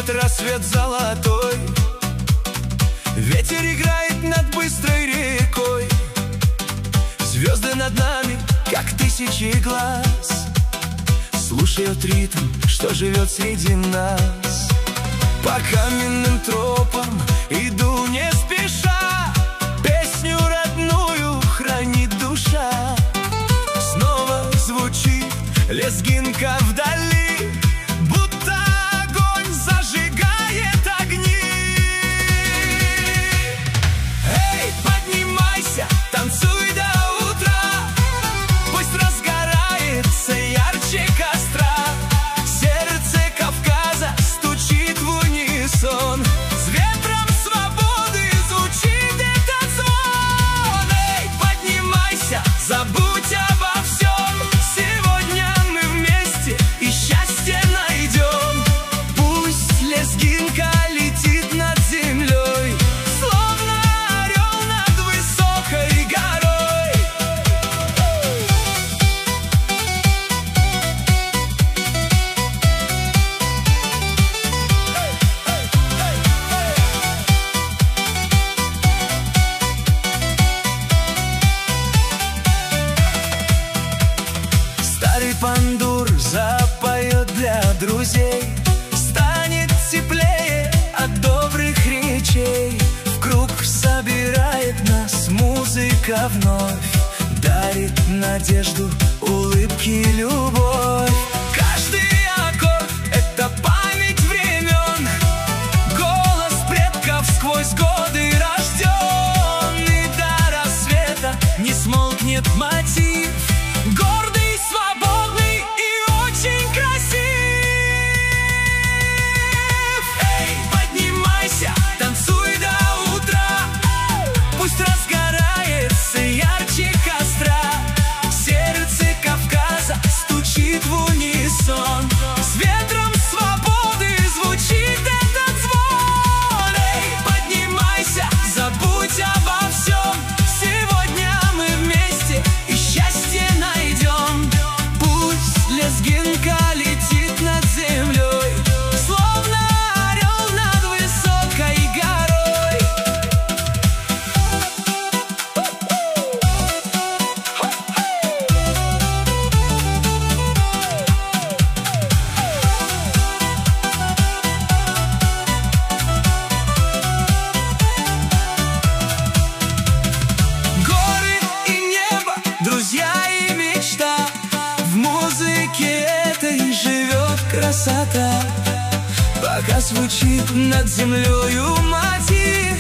идет рассвет золотой. Ветер играет над быстрой рекой. Звезды над нами, как тысячи глаз, слушают ритм, что живет среди нас. По каменным тропам иду не спеша, песню родную хранит душа. Снова звучит лезгинка вдали, будто огонь зажигает огни. Эй, поднимайся, танцуй до утра, пусть разгорается ярче костра. Сердце Кавказа стучит в унисон, с ветром свободы звучит этот звон. Эй, поднимайся, забудь обо всем, сегодня мы вместе и счастье найдем. Пусть лезгинка летит над землей, словно орел над высокой горой. Старый пандур запоет для друзей, станет теплее от добрых речей. В круг собирает нас музыка вновь, дарит надежду, улыбки, любовь. Каждый аккорд — это память времен, голос предков сквозь годы рожден. И до рассвета не смолкнет мотив, гордый, свободный и очень красив. Эй, поднимайся, танцуй до утра, пусть разгорается ярче костра. Сердце Кавказа стучит в унисон, с ветром свободы звучит этот звон. Эй, поднимайся, забудь обо всем, сегодня мы вместе и счастье найдем. Пусть лезгинка летит над землей, словно орел над высокой горой. Горы и небо, друзья и мечта, в музыке этой живет красота. Пока звучит над землею мотив,